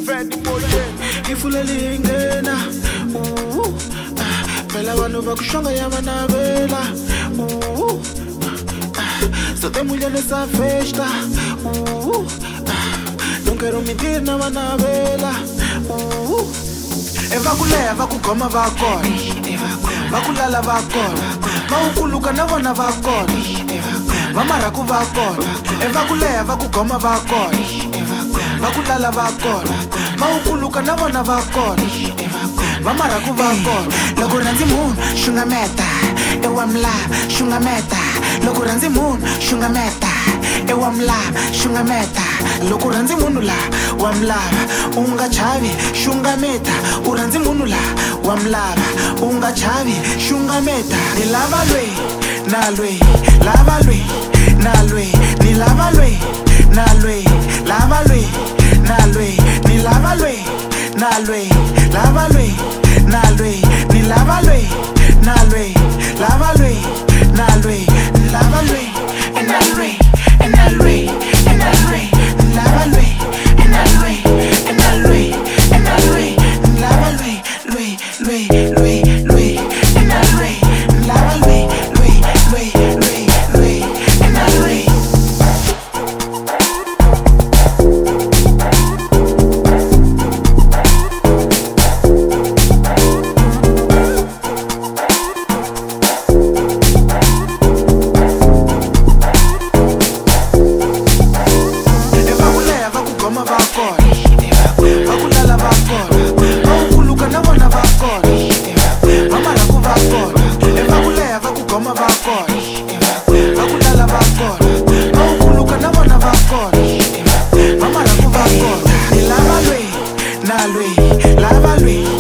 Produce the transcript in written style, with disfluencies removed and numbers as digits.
Ifula lingena phela vanhu va kushonga ya vanavela sote mulher nessa festa não quero mentir na vanavela eva kuleha va kugoma va kona va kulala va kona va ukuluka na vona va kona va maraku va kona eva kuleha va kugoma va kona va kulala va kona va ukuluka na vona va kona va maraku va kona loko rhandzi munhu xunga meta ewa mlava xunga meta loko rhandzi munhu xunga meta ewa mlava xunga meta loko rhandzi munhu la wa mlava u nga chavi xunga meta u rhandzi munhu la wa mlava u nga chavi xunga meta ni lava lwe na lwe lava lwe na lwe ni lava lwe na lwe lava lwe na lwe ni lava lwe na lwe lava lwe na lwe ni lava lwe na lwe lava lwe na lwe lava lwe na lwe na lwe na lwe lava lwe na lwe na lwe na lwe lava lwe lwe lwe lwe lwe na lwe lava lwe lwe lwe lwe lwe na lwe lava lwe